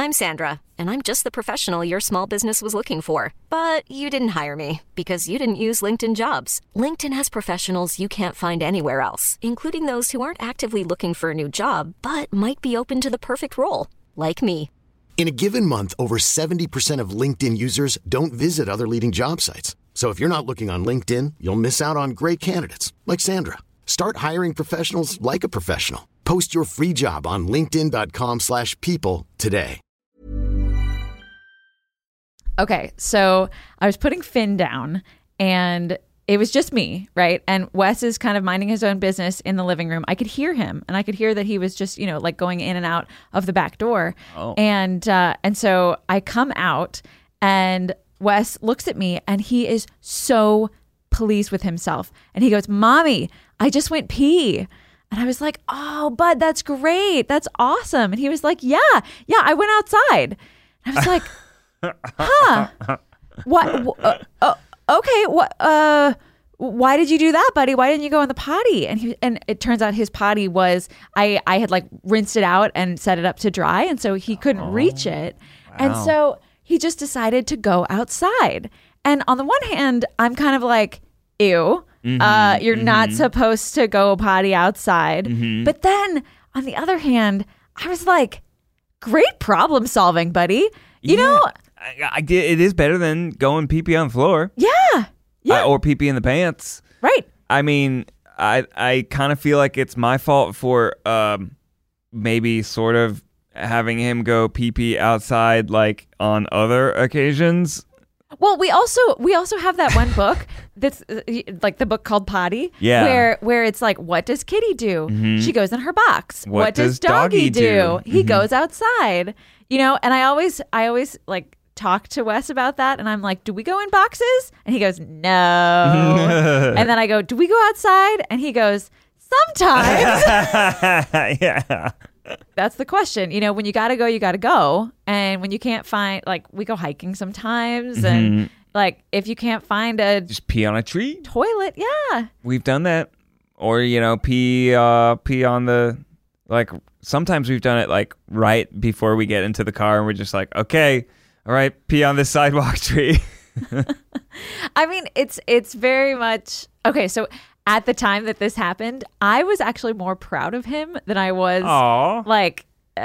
I'm Sandra, and I'm just the professional your small business was looking for. But you didn't hire me because you didn't use LinkedIn Jobs. LinkedIn has professionals you can't find anywhere else, including those who aren't actively looking for a new job, but might be open to the perfect role, like me. In a given month, over 70% of LinkedIn users don't visit other leading job sites. So if you're not looking on LinkedIn, you'll miss out on great candidates like Sandra. Start hiring professionals like a professional. Post your free job on linkedin.com/people today. Okay, so I was putting Finn down and it was just me, right? And Wes is kind of minding his own business in the living room. I could hear him and I could hear that he was just, like going in and out of the back door. Oh. And so I come out and Wes looks at me and he is so pleased with himself. And he goes, "Mommy, I just went pee." And I was like, "Oh, bud, that's great. That's awesome." And he was like, yeah, I went outside. And I was like, huh? What? Okay. What? Why did you do that, buddy? Why didn't you go in the potty? And it turns out his potty was I had like rinsed it out and set it up to dry, and so he couldn't reach it. Wow. And so he just decided to go outside. And on the one hand, I'm kind of like, ew. You're not supposed to go potty outside. But then on the other hand, I was like, great problem solving, buddy. You know, it is better than going pee-pee on the floor. Yeah. Or pee-pee in the pants. Right. I mean, I kind of feel like it's my fault for maybe sort of having him go pee-pee outside like on other occasions. Well, we also have that one book that's like the book called Potty, where it's like, what does Kitty do? She goes in her box. What does Doggy do? He goes outside. And I always like talk to Wes about that, and I'm like, do we go in boxes? And he goes, no. And then I go, do we go outside? And he goes, sometimes. Yeah. That's the question. When you gotta go, you gotta go. And when you can't find, like, we go hiking sometimes, and like if you can't find just pee on a tree, toilet, yeah, we've done that. Or pee on the, like, sometimes we've done it like right before we get into the car, and we're just like, okay, all right, pee on this sidewalk tree. I mean, it's very much okay. So at the time that this happened, I was actually more proud of him than I was like, you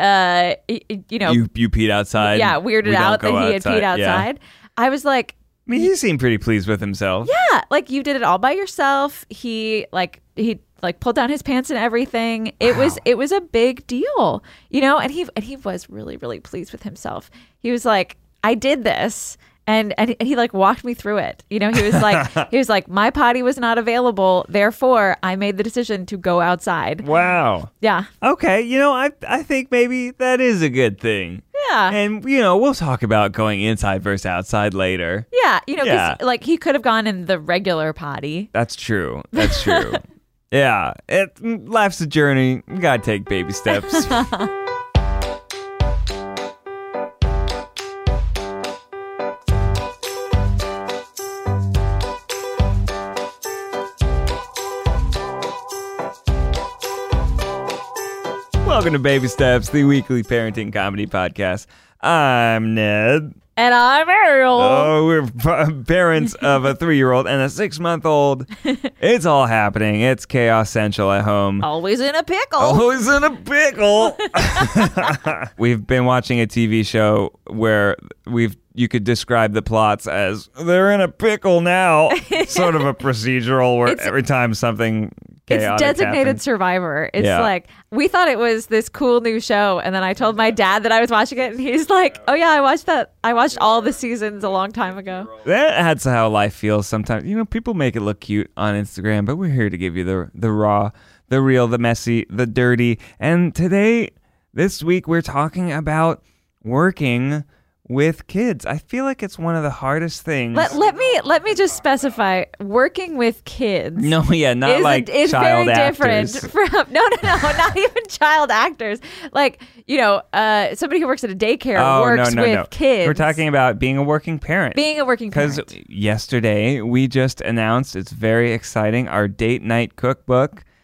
peed outside. Yeah, weirded out that he had peed outside. Yeah. I was like, I mean, he seemed pretty pleased with himself. Yeah, like you did it all by yourself. He pulled down his pants and everything. It was a big deal, and he was really, really pleased with himself. He was like, I did this. And he like walked me through it. He was like, my potty was not available. Therefore, I made the decision to go outside. Wow. Yeah. Okay. I think maybe that is a good thing. Yeah. And, we'll talk about going inside versus outside later. Yeah. Because like he could have gone in the regular potty. That's true. Yeah. Life's a journey. You got to take baby steps. Welcome to Baby Steps, the weekly parenting comedy podcast. I'm Ned. And I'm Ariel. Oh, we're parents of a 3-year-old and a 6-month-old. It's all happening. It's chaos central at home. Always in a pickle. Always in a pickle. We've been watching a TV show where you could describe the plots as they're in a pickle now. Sort of a procedural where every time something chaotic it's Designated happens. Survivor. It's like, we thought it was this cool new show, and then I told my dad that I was watching it, and he's like, oh yeah, I watched that. I watched all the seasons a long time ago. That's how life feels sometimes. People make it look cute on Instagram, but we're here to give you the raw, the real, the messy, the dirty. And this week, we're talking about working with kids. I feel like it's one of the hardest things. Let me just specify, working with kids. No, yeah, not like it's child very actors. Different from no, not even child actors. Like, somebody who works at a daycare works with kids. We're talking about being a working parent. Because yesterday we just announced, it's very exciting, our date night cookbook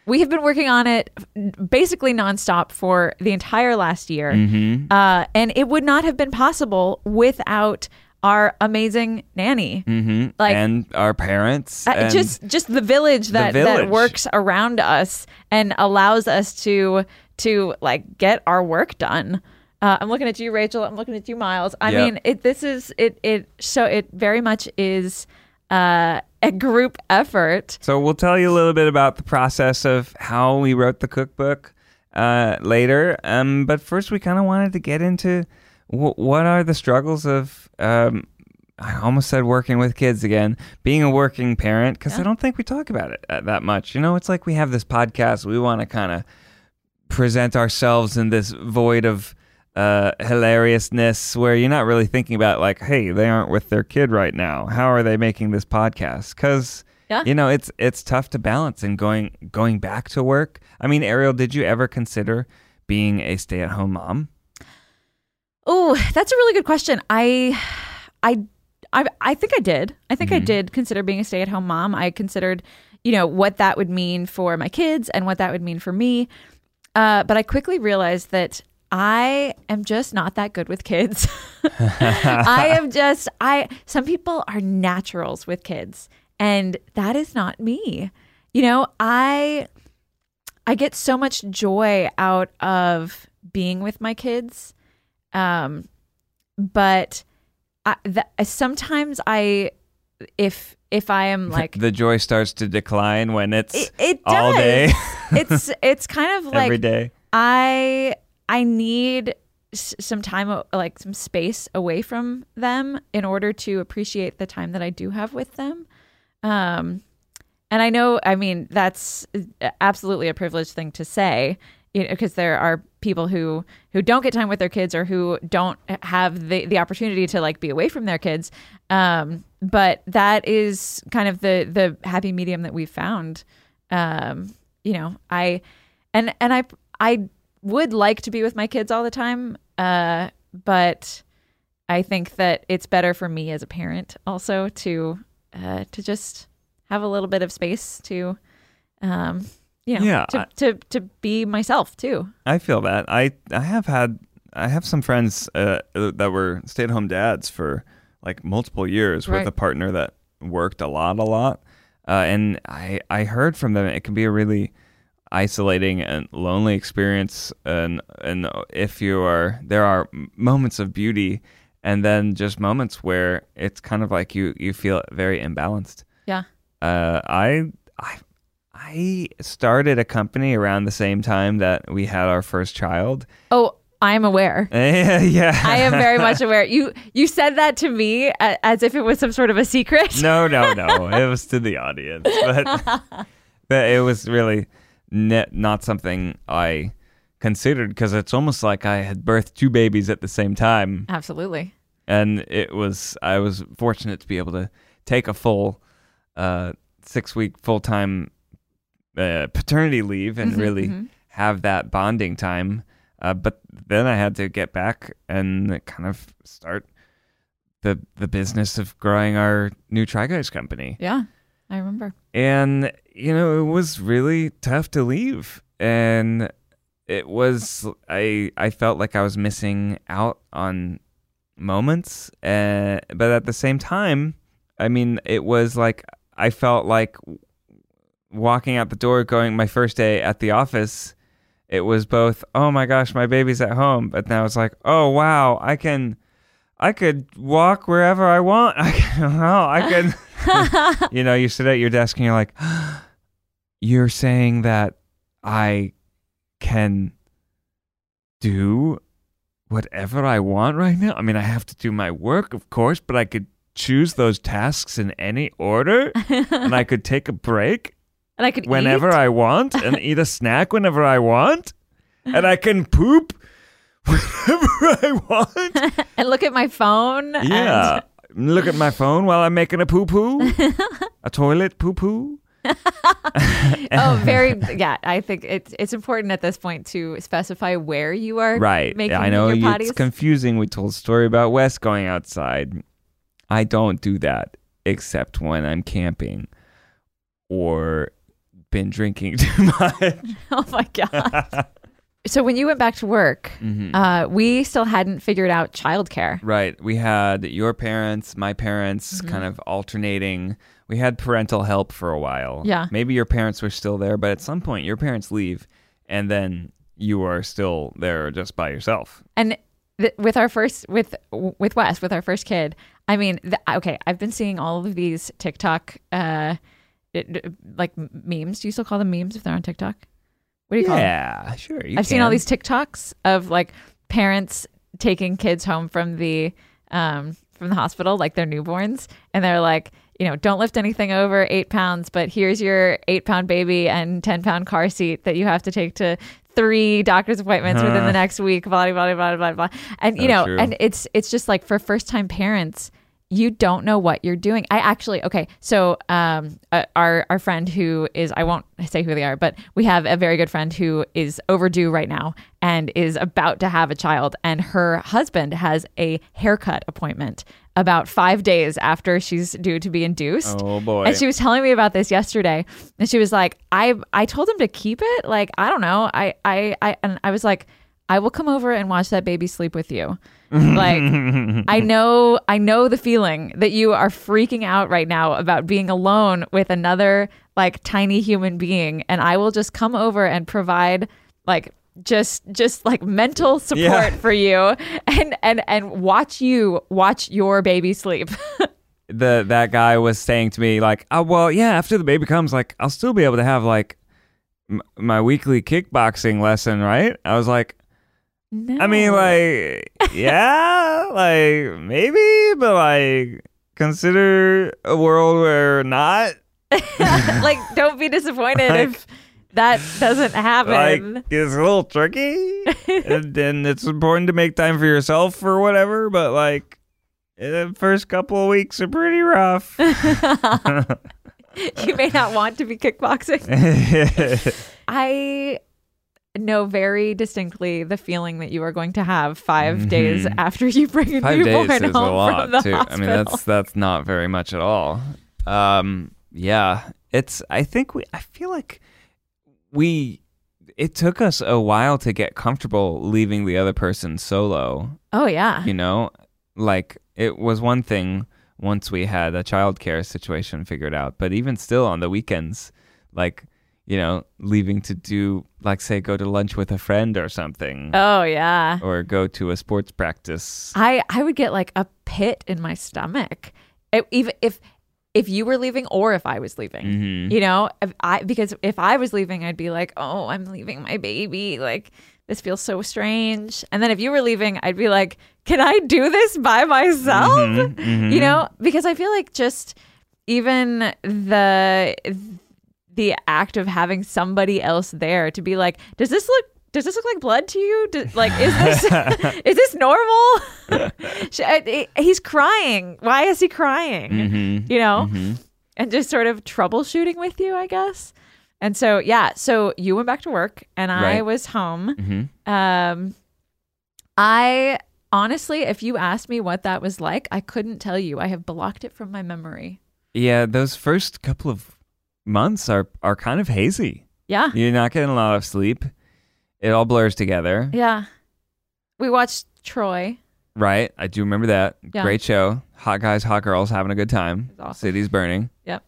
we have been working on it basically nonstop for the entire last year. And it would not have been possible without our amazing nanny. And our parents. And just the village that works around us and allows us to like get our work done. I'm looking at you, Rachel. I'm looking at you, Miles. I mean, it very much is a group effort. So we'll tell you a little bit about the process of how we wrote the cookbook later. But first, we kind of wanted to get into what are the struggles of, I almost said working with kids again, being a working parent, because I don't think we talk about it that much. You know, it's like we have this podcast. We want to kind of present ourselves in this void of hilariousness where you're not really thinking about like, hey, they aren't with their kid right now. How are they making this podcast? Because, you know, it's tough to balance and going back to work. I mean, Ariel, did you ever consider being a stay-at-home mom? Oh, that's a really good question. I think I did. I think I did consider being a stay-at-home mom. I considered, you know, what that would mean for my kids and what that would mean for me. But I quickly realized that I am just not that good with kids. Some people are naturals with kids, and that is not me. You know, I get so much joy out of being with my kids. But sometimes if I am like the joy starts to decline when it's it all does. day. it's kind of like every day. I need some time, like some space away from them in order to appreciate the time that I do have with them. And I know, I mean, that's absolutely a privileged thing to say, you know, because there are people who don't get time with their kids or who don't have the opportunity to like be away from their kids. But that is kind of the happy medium that we've found. You know, I would like to be with my kids all the time. But I think that it's better for me as a parent also to just have a little bit of space to, you know, to be myself too. I feel that. I have some friends that were stay-at-home dads for like multiple years with a partner that worked a lot. And I heard from them it can be a really isolating and lonely experience, and if there are moments of beauty and then just moments where it's kind of like you feel very imbalanced. I started a company around the same time that we had our first child. Oh, I'm aware. Yeah. I am very much aware. You said that to me as if it was some sort of a secret. No. It was to the audience, but it was really not something I considered because it's almost like I had birthed two babies at the same time. Absolutely. And I was fortunate to be able to take a full 6-week full-time paternity leave and really have that bonding time. But then I had to get back and kind of start the business of growing our new Try Guys company. Yeah, I remember. And, you know, it was really tough to leave. And it was, I felt like I was missing out on moments. But at the same time, I mean, it was like, I felt like walking out the door, going my first day at the office, it was both, oh my gosh, my baby's at home. But now it's like, oh, wow, I could walk wherever I want. I could, you know, you sit at your desk and you're like, you're saying that I can do whatever I want right now? I mean, I have to do my work, of course, but I could choose those tasks in any order and I could take a break. And I could whenever eat. I want and eat a snack whenever I want. And I can poop whenever I want. And look at my phone. Yeah. Look at my phone while I'm making a poo-poo. A toilet poo-poo. Oh, very. Yeah, I think it's important at this point to specify where you are making I know your potties. It's confusing. We told a story about Wes going outside. I don't do that except when I'm camping or been drinking too much. Oh my God. So when you went back to work, we still hadn't figured out childcare. Right. We had your parents, my parents kind of alternating. We had parental help for a while. Yeah. Maybe your parents were still there, but at some point your parents leave and then you are still there just by yourself. And with our first, with Wes, with our first kid, I mean, okay, I've been seeing all of these TikTok, like memes. Do you still call them memes if they're on TikTok? What do you call them? Yeah, sure. I've seen all these TikToks of like parents taking kids home from the hospital, like their newborns, and they're like, don't lift anything over 8 pounds, but here's your 8-pound baby and 10-pound car seat that you have to take to 3 doctor's appointments within the next week, blah, blah, blah, blah, blah. And, true. and it's just like for first-time parents, you don't know what you're doing. So our friend who is, I won't say who they are, but we have a very good friend who is overdue right now and is about to have a child. And her husband has a haircut appointment about 5 days after she's due to be induced. Oh boy. And she was telling me about this yesterday. And she was like, I told him to keep it. Like, I don't know. And I was like, I will come over and watch that baby sleep with you. Like, I know the feeling that you are freaking out right now about being alone with another like tiny human being, and I will just come over and provide like just like mental support for you and watch your baby sleep. That guy was saying to me like, oh well, yeah, after the baby comes, like I'll still be able to have like my weekly kickboxing lesson, right? I was like, no. I mean, like, yeah, like, maybe, but, like, consider a world where not. Like, don't be disappointed if that doesn't happen. Like, it's a little tricky, and it's important to make time for yourself or whatever, but, like, the first couple of weeks are pretty rough. You may not want to be kickboxing. I know very distinctly the feeling that you are going to have 5 days after you bring a 5 newborn days is home a lot from the too. hospital. I mean, that's not very much at all. Yeah, I feel like it took us a while to get comfortable leaving the other person solo. Oh yeah. Like it was one thing once we had a childcare situation figured out, but even still on the weekends, like, leaving to do, like, say, go to lunch with a friend or something. Oh, yeah. Or go to a sports practice. I would get, like, a pit in my stomach. Even if you were leaving or if I was leaving. Because if I was leaving, I'd be like, oh, I'm leaving my baby. Like, this feels so strange. And then if you were leaving, I'd be like, can I do this by myself? Because I feel like just even the act of having somebody else there to be like, does this look like blood to you? Is this normal? He's crying. Why is he crying? And just sort of troubleshooting with you, I guess. And so, yeah, so you went back to work and I was home. I honestly, if you asked me what that was like, I couldn't tell you. I have blocked it from my memory. Yeah, those first couple of months are kind of hazy. Yeah. You're not getting a lot of sleep. It all blurs together. Yeah. We watched Troy. Right. I do remember that. Yeah. Great show. Hot guys, hot girls, having a good time. Awesome. City's burning. Yep.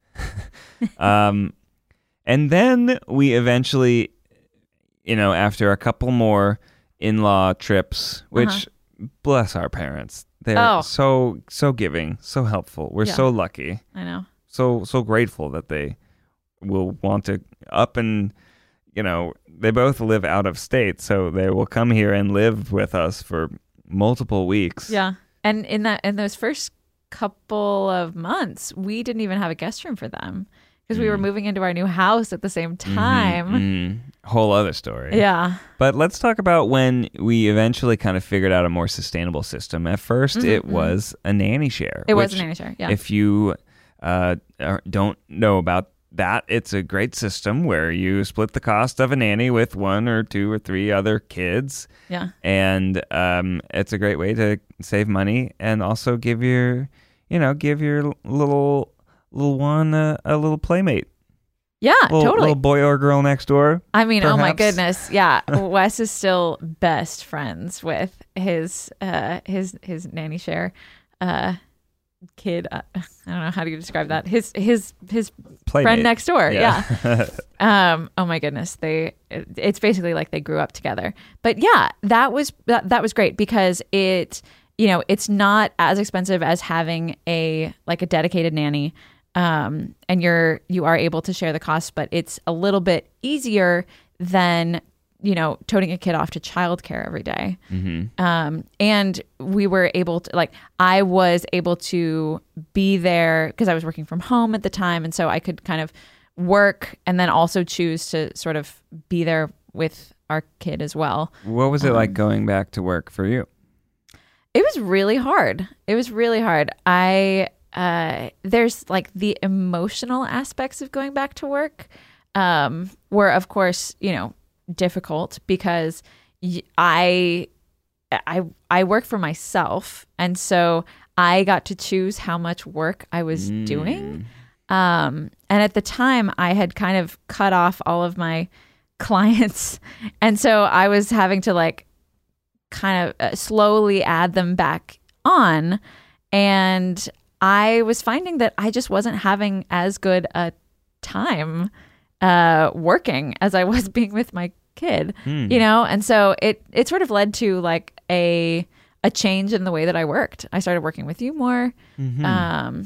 And then we eventually, after a couple more in-law trips, which bless our parents. They're so giving, so helpful. We're so lucky. I know. So grateful that they will want to up and, they both live out of state, so they will come here and live with us for multiple weeks. Yeah. And in those first couple of months, we didn't even have a guest room for them because we were moving into our new house at the same time. Whole other story. Yeah. But let's talk about when we eventually kind of figured out a more sustainable system. At first, it was a nanny share. It was a nanny share, yeah. If you don't know about that, it's a great system where you split the cost of a nanny with 1 or 2 or 3 other kids. Yeah. And it's a great way to save money and also give your little one a little playmate. Yeah, totally. Little boy or girl next door. I mean, oh my perhaps? goodness. Yeah. Wes is still best friends with his nanny share kid. I don't know, how do you describe that? His Playmate. friend next door. Yeah. Yeah. Oh my goodness. It's basically like they grew up together. But yeah, that was great because it's not as expensive as having a dedicated nanny. And you are able to share the costs, but it's a little bit easier than, toting a kid off to childcare every day. Mm-hmm. And we were able to, I was able to be there because I was working from home at the time. And so I could kind of work and then also choose to sort of be there with our kid as well. What was it like going back to work for you? It was really hard. There's the emotional aspects of going back to work, were of course, difficult because I work for myself. And so I got to choose how much work I was doing. And at the time I had kind of cut off all of my clients. And so I was having to kind of slowly add them back on. And I was finding that I just wasn't having as good a time working as I was being with my kid, and so it sort of led to a change in the way that I worked. I started working with you more. Mm-hmm.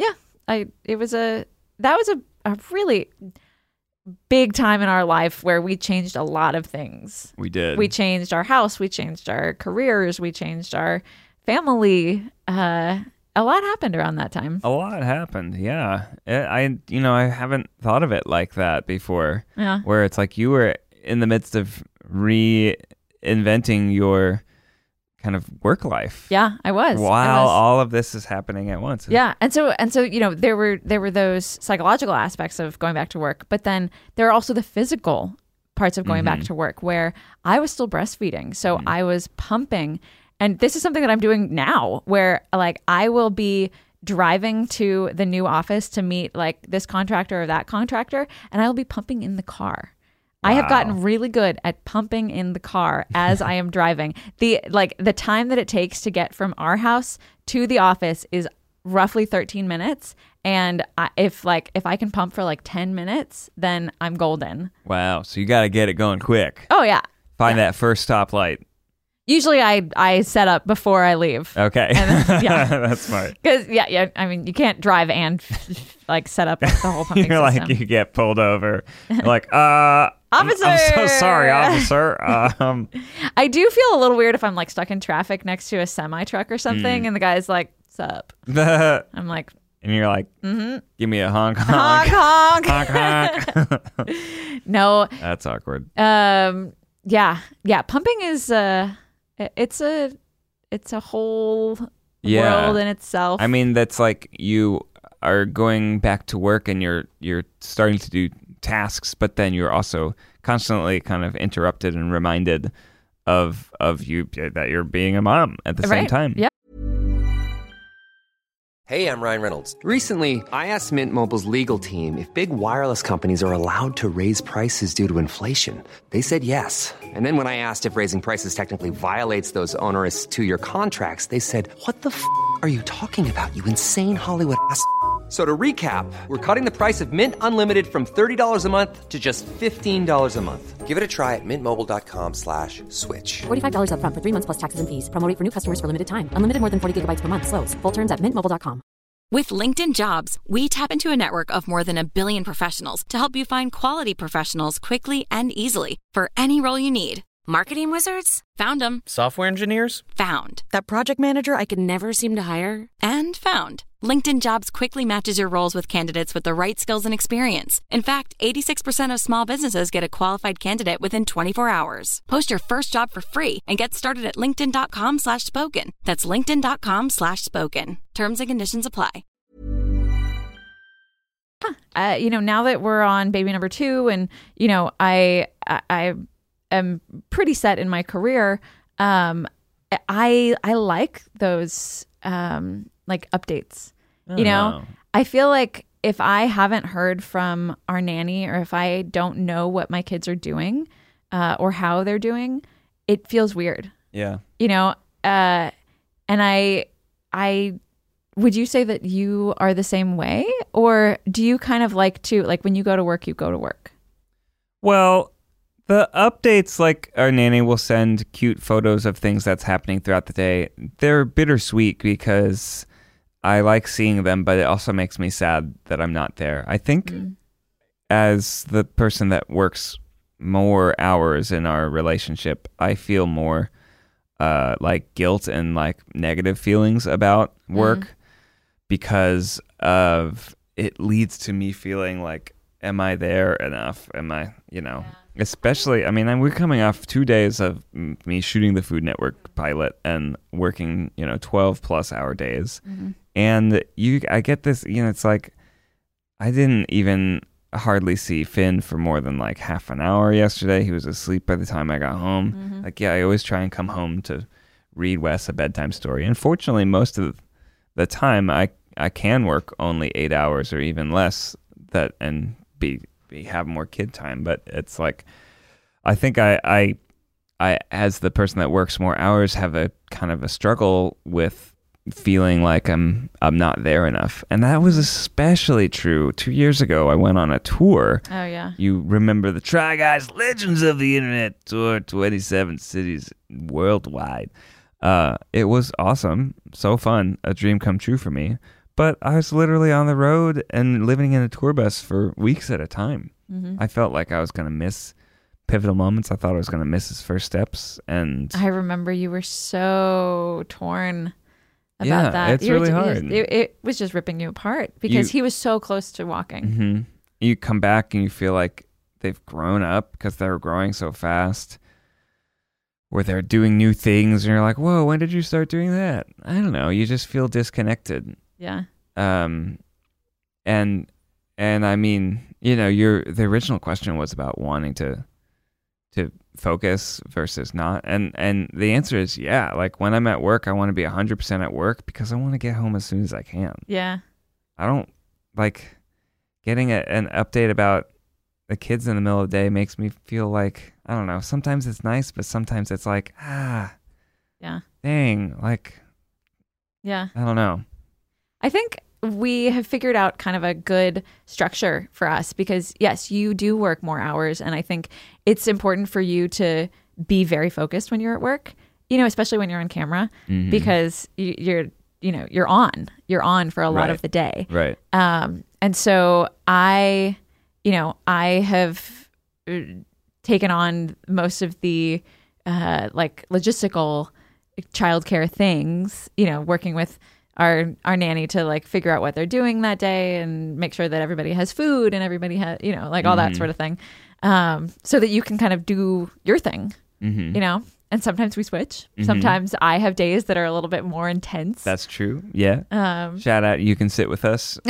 That was a really big time in our life where we changed a lot of things. We did. We changed our house. We changed our careers. We changed our family. A lot happened around that time. A lot happened, yeah. I haven't thought of it like that before. Yeah. Where it's like you were in the midst of reinventing your kind of work life. Yeah, I was. While all of this is happening at once. Yeah, and so there were those psychological aspects of going back to work, but then there are also the physical parts of going back to work where I was still breastfeeding, so I was pumping. And this is something that I'm doing now where I will be driving to the new office to meet this contractor or that contractor, and I will be pumping in the car. Wow. I have gotten really good at pumping in the car as I am driving. The time that it takes to get from our house to the office is roughly 13 minutes. And if I can pump for 10 minutes, then I'm golden. Wow. So you got to get it going quick. Oh, yeah. Find that first stoplight. Usually I set up before I leave. Okay. And, yeah. That's smart. Because, yeah, I mean, you can't drive and set up the whole pumping You're system. you get pulled over. You're Officer! I'm so sorry, officer. I do feel a little weird if I'm stuck in traffic next to a semi truck or something, and the guy's like, "Sup?" I'm like, and you're like, give me a honk, honk, honk, honk, honk, honk. No, That's awkward. Yeah. Pumping is it's a whole world in itself. I mean, that's you are going back to work and you're starting to do tasks, but then you're also constantly kind of interrupted and reminded of you that you're being a mom at the same time. Yeah. Hey, I'm Ryan Reynolds. Recently, I asked Mint Mobile's legal team if big wireless companies are allowed to raise prices due to inflation. They said yes. And then when I asked if raising prices technically violates those onerous 2-year contracts, they said, "What the f*** are you talking about, you insane Hollywood ass?" So to recap, we're cutting the price of Mint Unlimited from $30 a month to just $15 a month. Give it a try at mintmobile.com/switch. $45 up front for 3 months plus taxes and fees. Promo rate for new customers for limited time. Unlimited more than 40 gigabytes per month. Slows full terms at mintmobile.com. With LinkedIn Jobs, we tap into a network of more than 1 billion professionals to help you find quality professionals quickly and easily for any role you need. Marketing wizards? Found them. Software engineers? Found. That project manager I could never seem to hire? And found. LinkedIn Jobs quickly matches your roles with candidates with the right skills and experience. In fact, 86% of small businesses get a qualified candidate within 24 hours. Post your first job for free and get started at linkedin.com/spoken. That's linkedin.com/spoken. Terms and conditions apply. Now that we're on baby number 2 and, I am pretty set in my career, I like those updates. Wow. I feel like if I haven't heard from our nanny, or if I don't know what my kids are doing or how they're doing, it feels weird. Yeah. And I would you say that you are the same way, or do you kind of like to, like, when you go to work, you go to work? Well, the updates, like our nanny will send cute photos of things that's happening throughout the day. They're bittersweet because I like seeing them, but it also makes me sad that I'm not there. I think as the person that works more hours in our relationship, I feel more like guilt and like negative feelings about work because of it leads to me feeling like, am I there enough? Am I, especially, I mean, we're coming off 2 days of me shooting the Food Network pilot and working, 12 plus hour days. And I get this, it's like, I didn't even hardly see Finn for more than like half an hour yesterday. He was asleep by the time I got home. I always try and come home to read Wes a bedtime story. And fortunately, most of the time I can work only 8 hours or even less and have more kid time. But it's like, I think I as the person that works more hours have a kind of a struggle with feeling like I'm not there enough. And that was especially true 2 years ago. I went on a tour. Oh yeah. You remember the Try Guys Legends of the Internet tour, 27 cities worldwide. It was awesome, so fun, a dream come true for me. But I was literally on the road and living in a tour bus for weeks at a time. I felt like I was going to miss pivotal moments. I thought I was going to miss his first steps. And I remember you were so torn about that. It's really hard. It was just ripping you apart because he was so close to walking. You come back and you feel like they've grown up because they were growing so fast, where they're doing new things, and you're like, whoa, when did you start doing that? I don't know. You just feel disconnected. Yeah. And I mean, the original question was about wanting to focus versus not. And the answer is, yeah, like when I'm at work, I want to be 100% at work because I want to get home as soon as I can. Yeah. I don't like getting an update about the kids in the middle of the day makes me feel like, I don't know, sometimes it's nice, but sometimes it's like, yeah, dang, like, yeah, I don't know. I think we have figured out kind of a good structure for us because, yes, you do work more hours. And I think it's important for you to be very focused when you're at work, especially when you're on camera, because you're on for a lot of the day. Right. And so I have taken on most of the like logistical childcare things, working with our nanny to like figure out what they're doing that day and make sure that everybody has food and everybody has, like all that sort of thing. So that you can kind of do your thing, and sometimes we switch. Sometimes I have days that are a little bit more intense. That's true. Yeah. Shout out. You can sit with us.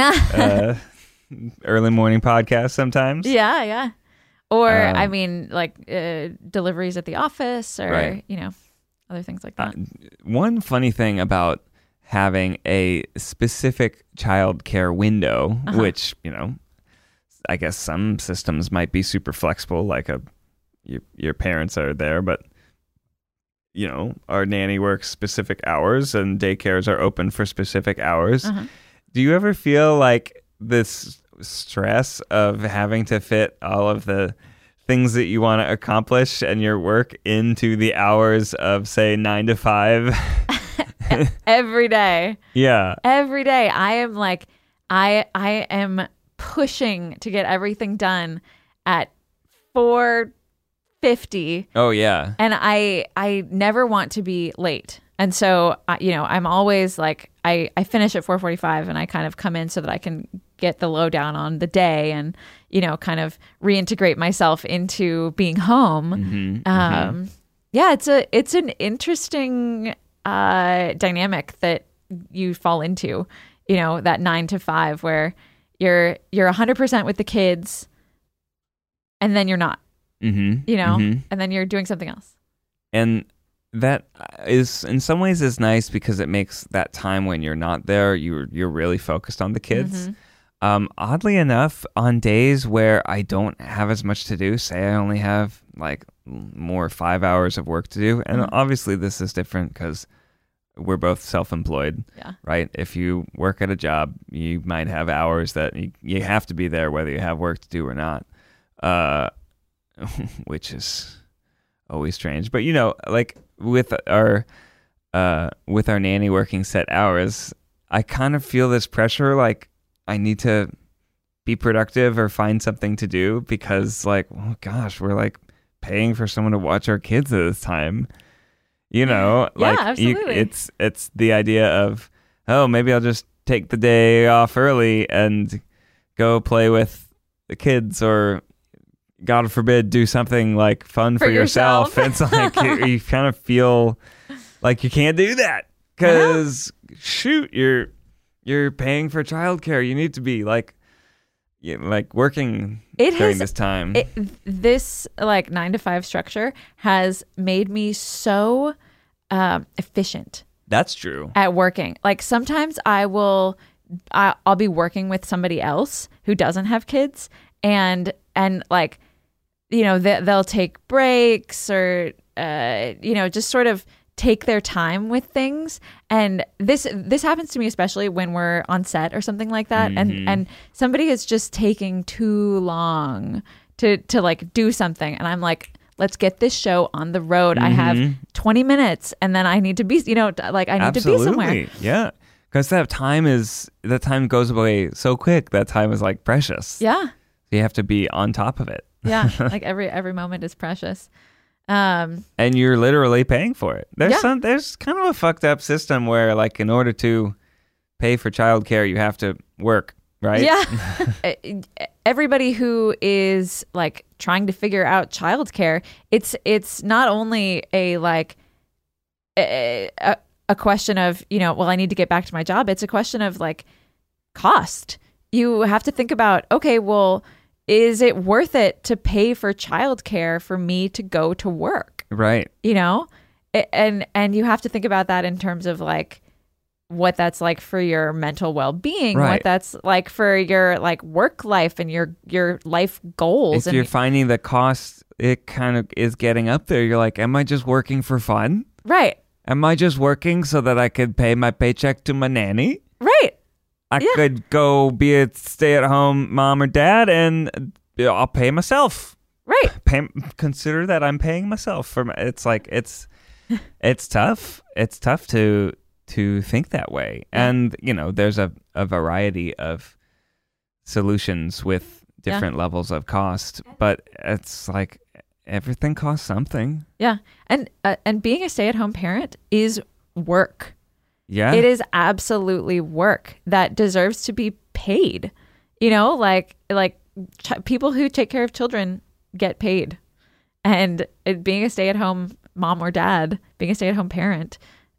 Early morning podcast sometimes. Yeah. Yeah. Or I mean, like deliveries at the office or, other things like that. One funny thing about having a specific child care window, which, I guess some systems might be super flexible, like your parents are there, but, our nanny works specific hours and daycares are open for specific hours. Do you ever feel like this stress of having to fit all of the things that you want to accomplish and your work into the hours of, say, 9 to 5? Every day. Yeah. Every day. I am like, I am pushing to get everything done at 4:50. Oh, yeah. And I never want to be late. And so, I'm always like, I finish at 4:45 and I kind of come in so that I can get the lowdown on the day and, kind of reintegrate myself into being home. Yeah, it's an interesting dynamic that you fall into, that 9 to 5 where you're 100% with the kids and then you're not, and then you're doing something else. And that is in some ways is nice because it makes that time when you're not there, you're really focused on the kids. Oddly enough, on days where I don't have as much to do, say I only have like more 5 hours of work to do, and obviously this is different because we're both self-employed, right? If you work at a job, you might have hours that you have to be there whether you have work to do or not, which is always strange. But like with our nanny working set hours, I kind of feel this pressure, like I need to be productive or find something to do because, like, oh gosh, we're like paying for someone to watch our kids at this time. Like absolutely. It's the idea of, oh, maybe I'll just take the day off early and go play with the kids, or God forbid, do something like fun for yourself. It's like you kind of feel like you can't do that because shoot, you're paying for childcare. You need to be like working during this time. This like 9 to 5 structure has made me so efficient. That's true. At working. Like sometimes I'll be working with somebody else who doesn't have kids, and like, they'll take breaks or just sort of take their time with things. And this happens to me especially when we're on set or something like that, and somebody is just taking too long to like do something, and I'm like, let's get this show on the road. I have 20 minutes and then I need to be like I need to be somewhere. Yeah, because that time goes away so quick. That time is like precious. Yeah, you have to be on top of it. Yeah, like every moment is precious. And you're literally paying for it. There's kind of a fucked up system where, like, in order to pay for childcare, you have to work, right? Yeah. Everybody who is like trying to figure out childcare, it's not only a question of, well, I need to get back to my job. It's a question of like cost. You have to think about, okay, well, is it worth it to pay for childcare for me to go to work? Right. And you have to think about that in terms of like what that's like for your mental well-being, right. What that's like for your like work life and your life goals. If you're finding the cost, it kind of is getting up there. You're like, am I just working for fun? Right. Am I just working so that I could pay my paycheck to my nanny? Right. I could go be a stay-at-home mom or dad, and I'll pay myself. Right. Consider that I'm paying myself for. It's like it's tough. It's tough to think that way, and there's a variety of solutions with different levels of cost, but it's like everything costs something. Yeah, and being a stay-at-home parent is work. Yeah. It is absolutely work that deserves to be paid. Like people who take care of children get paid. And being a stay-at-home mom or dad, being a stay-at-home parent,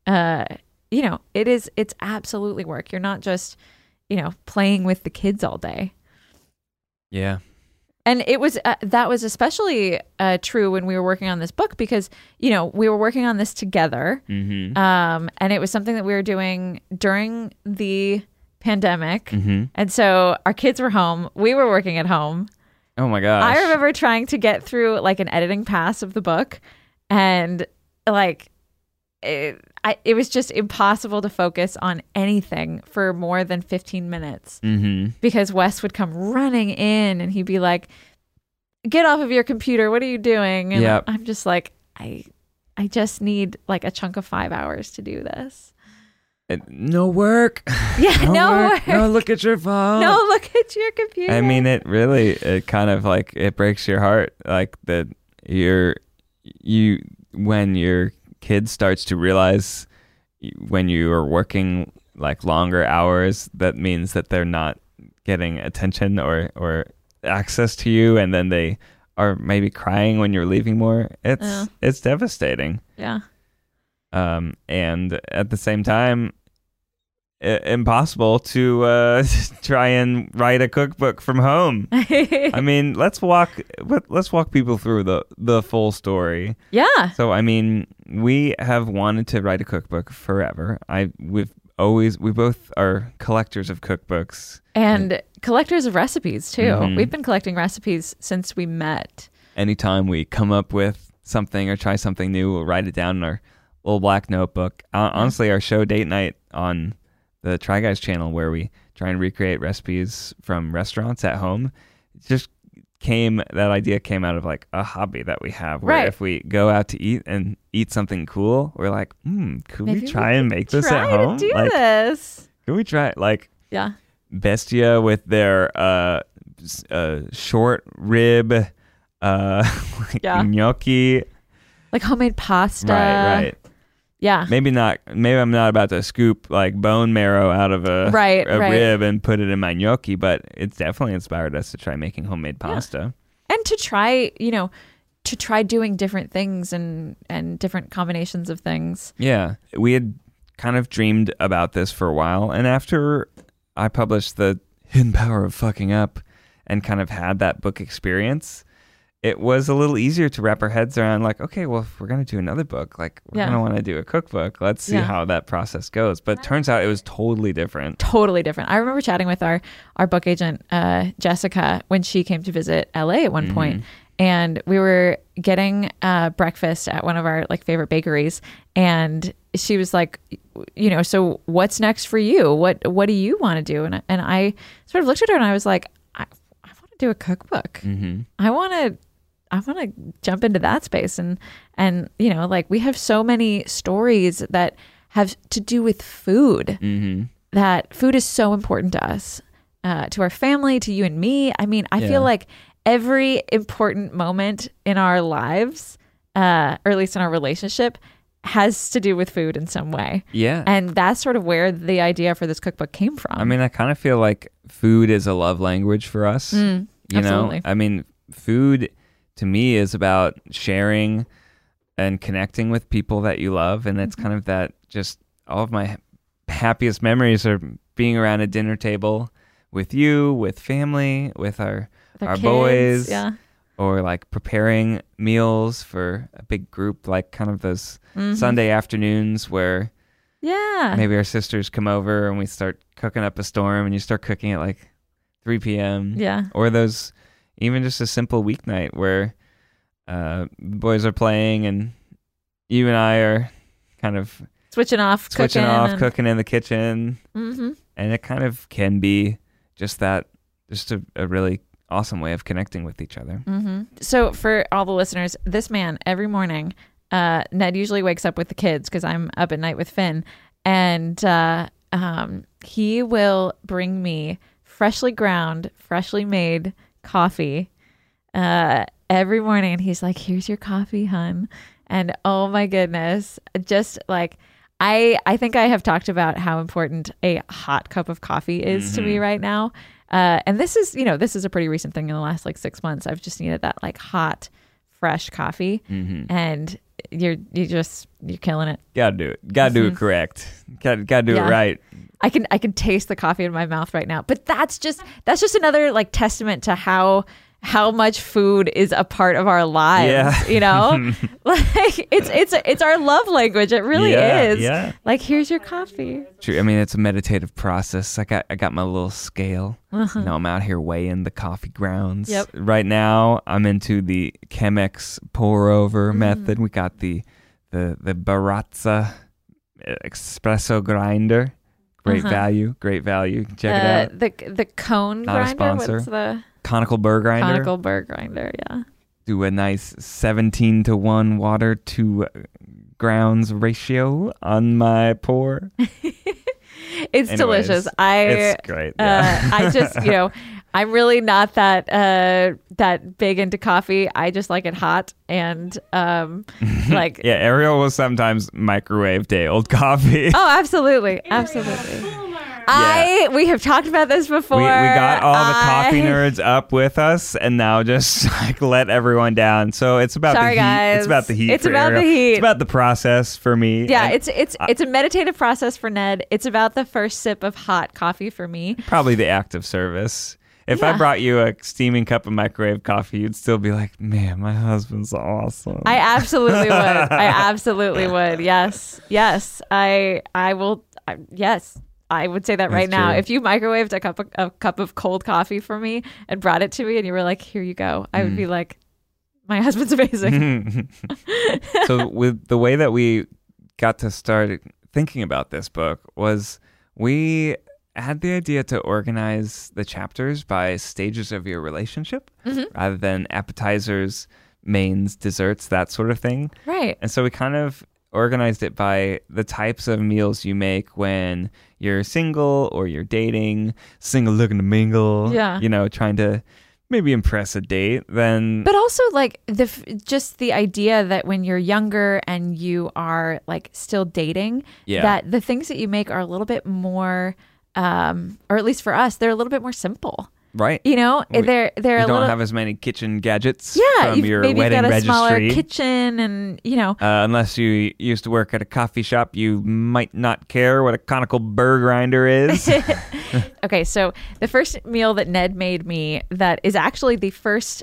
it's absolutely work. You're not just, playing with the kids all day. Yeah. And it was that was especially true when we were working on this book because, we were working on this together. Mm-hmm. And it was something that we were doing during the pandemic. Mm-hmm. And so our kids were home. We were working at home. Oh, my gosh. I remember trying to get through like an editing pass of the book. And like it was just impossible to focus on anything for more than 15 minutes because Wes would come running in and he'd be like, get off of your computer. What are you doing? And I'm just like, I just need like a chunk of 5 hours to do this. No work. Yeah, no work. No, look at your phone. No, look at your computer. I mean, it kind of like, it breaks your heart. Like that when your kid starts to realize when you are working like longer hours, that means that they're not getting attention or access to you, and then they are maybe crying when you're leaving more. It's devastating. Yeah. And at the same time, impossible to try and write a cookbook from home. I mean, let's walk people through the full story. Yeah. So I mean, we have wanted to write a cookbook forever. We've we both are collectors of cookbooks. And collectors of recipes, too. Mhm. We've been collecting recipes since we met. Anytime we come up with something or try something new, we'll write it down in our little black notebook. Honestly, our show Date Night on the Try Guys channel, where we try and recreate recipes from restaurants at home, that idea came out of like a hobby that we have, where Right. if we go out to eat and eat something cool, we're like, could Maybe we try and make this try at home? to do Like, this. could we try like Yeah. Bestia with their short rib like Yeah. gnocchi. Like homemade pasta. Right. Yeah. Maybe I'm not about to scoop like bone marrow out of a Right. rib and put it in my gnocchi, but it's definitely inspired us to try making homemade pasta. And to try, doing different things and different combinations of things. Yeah. We had kind of dreamed about this for a while, and after I published The Hidden Power of Fucking Up and kind of had that book experience, it was a little easier to wrap our heads around, like, okay, well, if we're going to do another book, like, we're going to want to do a cookbook. Let's see how that process goes. But turns out it was totally different. Totally different. I remember chatting with our book agent, Jessica, when she came to visit LA at one point. And we were getting breakfast at one of our like favorite bakeries. And she was like, so what's next for you? What do you want to do? And I sort of looked at her and I was like, I want to do a cookbook. Mm-hmm. I want to jump into that space. And like we have so many stories that have to do with food, that food is so important to us, to our family, to you and me. I mean, I feel like every important moment in our lives, or at least in our relationship, has to do with food in some way. Yeah. And that's sort of where the idea for this cookbook came from. I mean, I kind of feel like food is a love language for us. You absolutely. know, I mean, food to me is about sharing and connecting with people that you love. And it's kind of that, just all of my happiest memories are being around a dinner table with you, with family, with our kids, boys, yeah. or like preparing meals for a big group, like kind of those Sunday afternoons where maybe our sisters come over and we start cooking up a storm, and you start cooking at like 3 p.m. Yeah. Or those, even just a simple weeknight where the boys are playing and you and I are kind of switching off, cooking in the kitchen. Mm-hmm. And it kind of can be just a really awesome way of connecting with each other. Mm-hmm. So for all the listeners, this man, every morning, Ned usually wakes up with the kids because I'm up at night with Finn, and he will bring me freshly ground, freshly made coffee every morning, and he's like, "Here's your coffee, hun." And oh my goodness, just like I think I have talked about how important a hot cup of coffee is to me right now. And this is a pretty recent thing in the last like 6 months. I've just needed that like hot, fresh coffee, and you're killing it. Gotta do it. Gotta do it correct. Gotta do it right. I can taste the coffee in my mouth right now. But that's just another like testament to how much food is a part of our lives. Yeah. Like it's our love language. It really is. Yeah. Like, here's your coffee. True. I mean, it's a meditative process. I got my little scale. I'm out here weighing the coffee grounds. Yep. Right now, I'm into the Chemex pour over method. We got the Baratza espresso grinder. Great value. Check it out. The cone Not a grinder. sponsor. What's the Conical burr grinder. conical burr grinder? Yeah. Do a nice 17-to-1 water to grounds ratio on my pour. It's delicious. It's great. Yeah. I just, I'm really not that big into coffee. I just like it hot, and like Yeah, Ariel will sometimes microwave day old coffee. oh, absolutely. We have talked about this before. We got all the coffee nerds up with us, and now just like let everyone down. So it's about the heat. Guys. It's about the heat. It's for about Ariel. the heat. It's about the process for me. Yeah, And it's a meditative process for Ned. It's about the first sip of hot coffee for me. probably the act of service. If I brought you a steaming cup of microwave coffee, you'd still be like, "Man, my husband's awesome." I absolutely would. Yes. I Yes. I would say that right now. true. If you microwaved a cup of cold coffee for me and brought it to me and you were like, here you go, I would be like, my husband's amazing. So with the way that we got to start thinking about this book was we had the idea to organize the chapters by stages of your relationship rather than appetizers, mains, desserts, that sort of thing. Right. And so we kind of organized it by the types of meals you make when you're single or you're dating, single looking to mingle, Yeah. Trying to maybe impress a date. Then But also like just the idea that when you're younger and you are like still dating, Yeah. that the things that you make are a little bit more, or at least for us, they're a little bit more simple. right. You know, We- they're You a don't little. have as many kitchen gadgets Yeah, from your maybe wedding you've got a smaller registry. kitchen, and Unless you used to work at a coffee shop, you might not care what a conical burr grinder is. Okay, so the first meal that Ned made me that is actually the first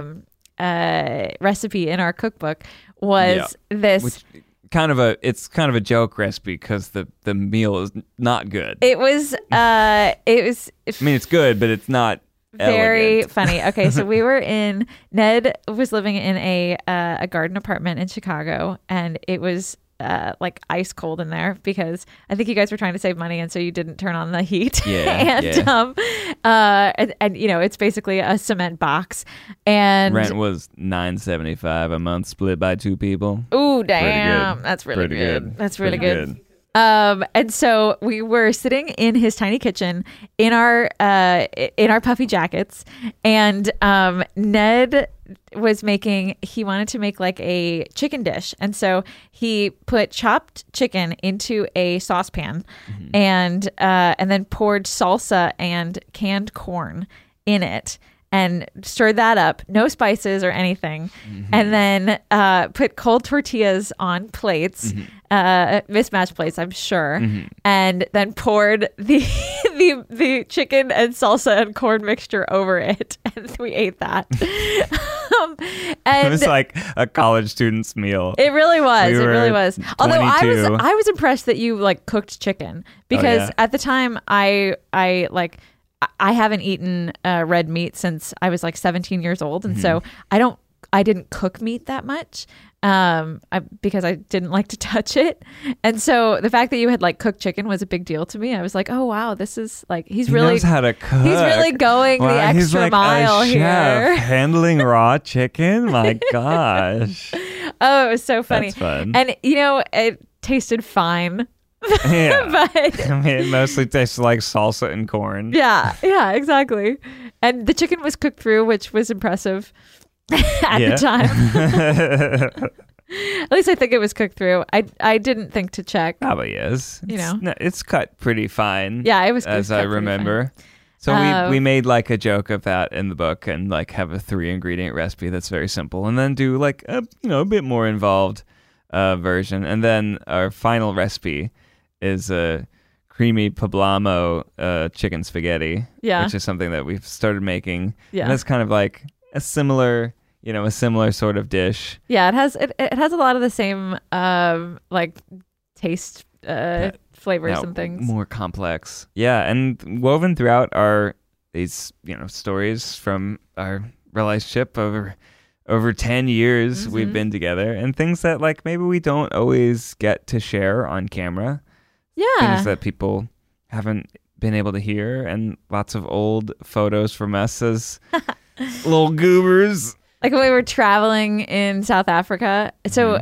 recipe in our cookbook was this. Which it's kind of a joke recipe because the meal is not good. It was I mean, it's good, but it's not very elegant. funny. Okay, so Ned was living in a garden apartment in Chicago, and it was like ice cold in there because I think you guys were trying to save money, and so you didn't turn on the heat. Yeah, and it's basically a cement box, and Rent was $9.75 a month, split by 2 people. ooh, Pretty damn, good. that's really Pretty good. That's really Pretty good. And so we were sitting in his tiny kitchen in our puffy jackets, and Ned was he wanted to make like a chicken dish, and so he put chopped chicken into a saucepan, and then poured salsa and canned corn in it. And stirred that up, no spices or anything, and then put cold tortillas on plates, mismatched plates, I'm sure, and then poured the chicken and salsa and corn mixture over it, and we ate that. And It was like a college student's meal. it really was. We It really were was. Although 22. I was impressed that you like cooked chicken because yeah. at the time I haven't eaten red meat since I was like 17 years old, and so I didn't cook meat that much because I didn't like to touch it. And so the fact that you had like cooked chicken was a big deal to me. I was like, oh wow, this is like He knows how to cook. He's really going the Wow, he's extra like mile a chef here. handling raw chicken. My gosh, Oh, it was so funny. That's fun. And it tasted fine. yeah. But I mean, it mostly tastes like salsa and corn. yeah, exactly. And the chicken was cooked through, which was impressive at the time. At least I think it was cooked through. I didn't think to check. Probably is. You know. It's cut pretty fine. Yeah, it was as cut I pretty remember. So we made like a joke of that in the book and like have a 3-ingredient recipe that's very simple, and then do like a bit more involved version, and then our final recipe is a creamy poblano chicken spaghetti, which is something that we've started making. Yeah. And that's kind of like a similar sort of dish. Yeah, it has a lot of the same like taste flavors and things. More complex. Yeah, and woven throughout are these, stories from our relationship over 10 years we've been together, and things that like maybe we don't always get to share on camera. Yeah. Things that people haven't been able to hear, and lots of old photos from us as little goobers. Like when we were traveling in South Africa. So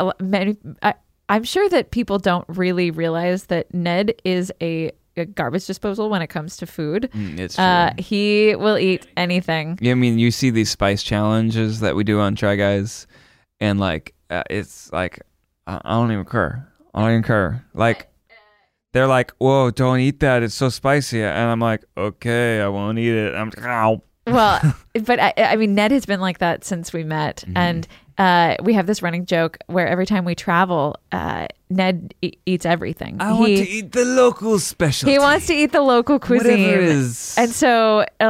I'm sure that people don't really realize that Ned is a garbage disposal when it comes to food. It's true. He will eat anything. Yeah, I mean, you see these spice challenges that we do on Try Guys, and like it's like I don't even care. Like they're like, "Whoa, don't eat that! It's so spicy," and I'm like, "Okay, I won't eat it." I'm like, "Ow." Well, but I mean, Ned has been like that since we met, and we have this running joke where every time we travel, Ned eats everything. I want to eat the local specialty. He wants to eat the local cuisine. Whatever it is. And so, like,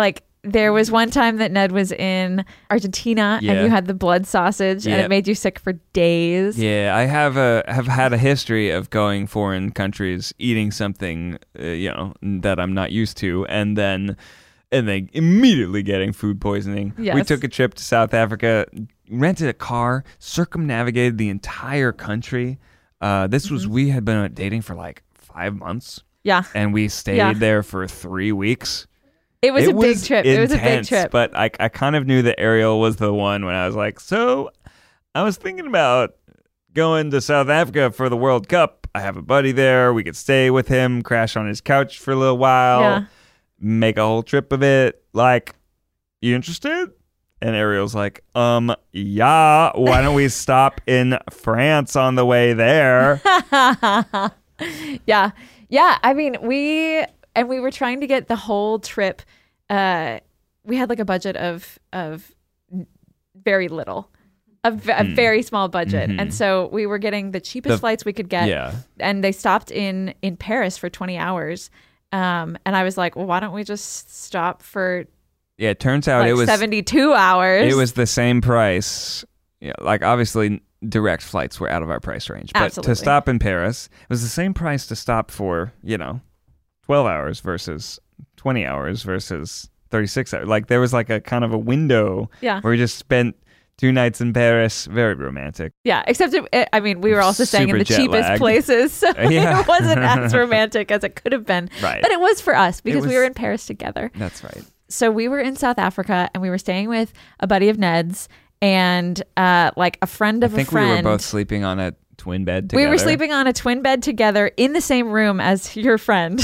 There was one time that Ned was in Argentina and you had the blood sausage and it made you sick for days. Yeah, I have had a history of going foreign countries, eating something that I'm not used to, and then immediately getting food poisoning. Yes. We took a trip to South Africa, rented a car, circumnavigated the entire country. We had been dating for like 5 months. Yeah. And we stayed there for 3 weeks. It was a big trip. Intense, it was a big trip. But I kind of knew that Ariel was the one when I was like, so I was thinking about going to South Africa for the World Cup. I have a buddy there. We could stay with him, crash on his couch for a little while, make a whole trip of it. Like, you interested? And Ariel's like, yeah, why don't we stop in France on the way there? Yeah. I mean, we were trying to get the whole trip. We had like a budget of very little, a very small budget. And so we were getting the cheapest flights we could get. Yeah. And they stopped in Paris for 20 hours. And I was like, well, why don't we just stop for Yeah, it turns out it was 72 hours. It was the same price. Yeah, like obviously direct flights were out of our price range, but Absolutely. to stop in Paris, it was the same price to stop for 12 hours versus 20 hours versus 36 hours. Like there was like a kind of a window where we just spent 2 nights in Paris. Very romantic. Yeah, except we were also staying in the Super cheapest jet-lagged. places, so it wasn't as romantic as it could have been. Right. But it was for us because we were in Paris together. That's right. So we were in South Africa and we were staying with a buddy of Ned's and like a friend of a friend. I think we were both sleeping on a twin bed together. We were sleeping on a twin bed together in the same room as your friend.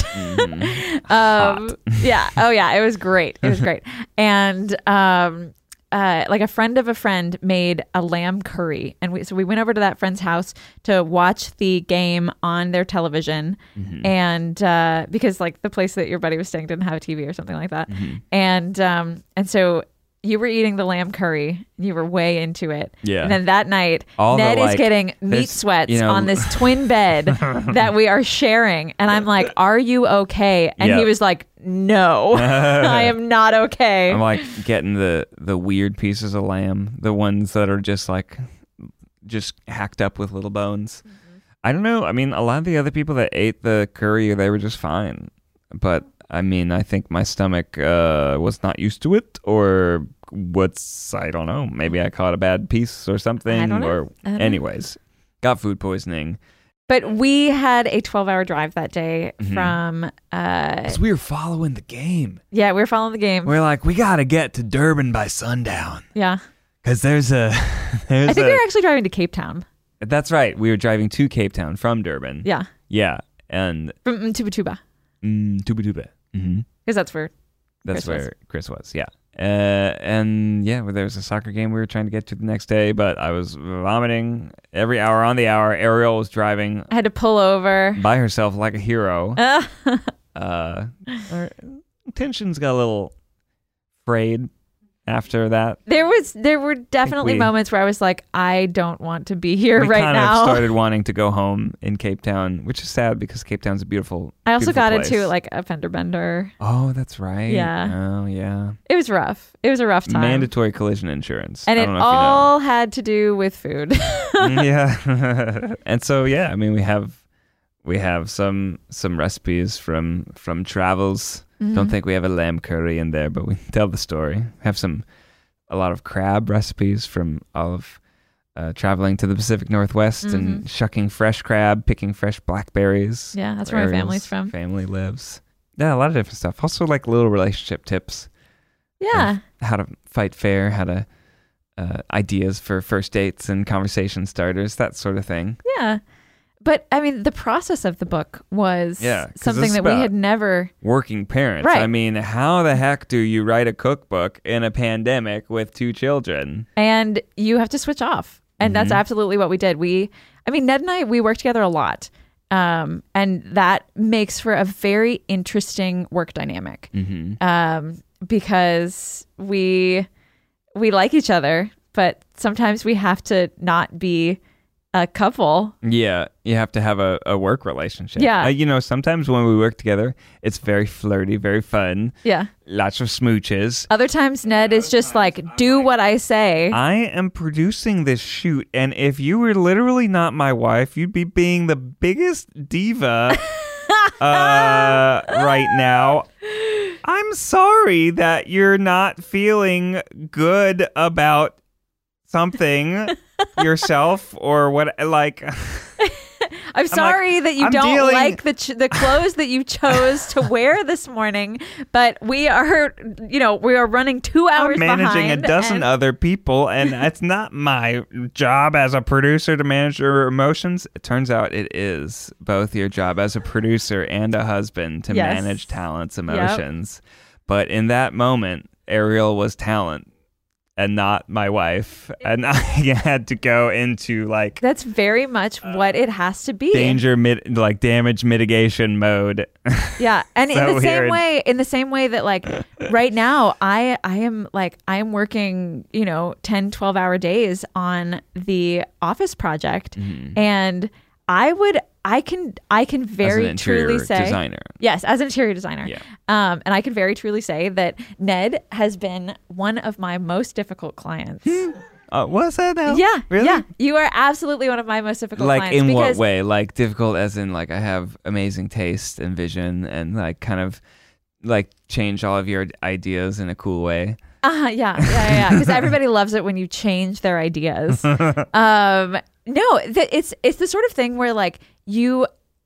Yeah. Oh yeah. It was great. And like a friend of a friend made a lamb curry. And we went over to that friend's house to watch the game on their television. And because like the place that your buddy was staying didn't have a TV or something like that. And so you were eating the lamb curry. You were way into it. Yeah. And then that night, Ned is getting meat sweats on this twin bed that we are sharing. And I'm like, are you okay? And he was like, no, I am not okay. I'm like getting the weird pieces of lamb, the ones that are just hacked up with little bones. I don't know. I mean, a lot of the other people that ate the curry, they were just fine. But I mean, I think my stomach was not used to it, or I don't know. Maybe I caught a bad piece or something. I don't know. Anyways, got food poisoning. But we had a 12-hour drive that day from... Because we were following the game. Yeah, we were following the game. We're like, we got to get to Durban by sundown. Yeah. Because I think we were actually driving to Cape Town. That's right. We were driving to Cape Town from Durban. Yeah. Yeah. And... From Tuba. Tuba. Because that's where Chris was. Yeah. And yeah, there was a soccer game we were trying to get to the next day, but I was vomiting every hour on the hour. Ariel was driving. I had to pull over by herself like a hero. Our tensions got a little frayed after that. There were definitely moments where I was like, I don't want to be here right now. We kind of started wanting to go home in Cape Town, which is sad because Cape Town's a beautiful I also got place. into like a fender bender. Oh, that's right. Yeah. Oh, yeah. It was rough. It was a rough time. Mandatory collision insurance. And I don't it know all had to do with food. Yeah. And so, yeah, I mean, we have some recipes from travels. Don't think we have a lamb curry in there, but we tell the story. We have a lot of crab recipes from all of traveling to the Pacific Northwest and shucking fresh crab, picking fresh blackberries. Yeah, that's where my family's from. Family lives. Yeah, a lot of different stuff. Also, like little relationship tips. Yeah. How to fight fair, how to ideas for first dates and conversation starters, that sort of thing. Yeah. But, I mean, the process of the book was something that we had never... Working parents. Right. I mean, how the heck do you write a cookbook in a pandemic with 2 children? And you have to switch off. And that's absolutely what we did. Ned and I, we worked together a lot. And that makes for a very interesting work dynamic. Because we like each other, but sometimes we have to not be a couple. Yeah, you have to have a work relationship. Yeah. Sometimes when we work together, it's very flirty, very fun. Yeah. Lots of smooches. Other times, Ned is just like, do what I say. I am producing this shoot, and if you were literally not my wife, you'd be being the biggest diva right now. I'm sorry that you're not feeling good about something yourself or what, like... I'm sorry that you don't like the clothes that you chose to wear this morning, but we are running 2 hours behind. I'm managing a dozen other people, and it's not my job as a producer to manage your emotions. It turns out it is both your job as a producer and a husband to manage talent's emotions. Yep. But in that moment, Ariel was talent and not my wife, and I had to go into like that's very much what it has to be, damage mitigation mode. Yeah, and so in the same way that like right now I am working 10-12 hour days on the Office project, and I can very truly say, designer. Yes, as an interior designer. Yeah. And I can very truly say that Ned has been one of my most difficult clients. What's that now? Yeah. Really? Yeah. You are absolutely one of my most difficult clients. Like in what way? Like difficult as in like I have amazing taste and vision and like kind of like change all of your ideas in a cool way. Yeah. Because everybody loves it when you change their ideas. No, it's the sort of thing where like you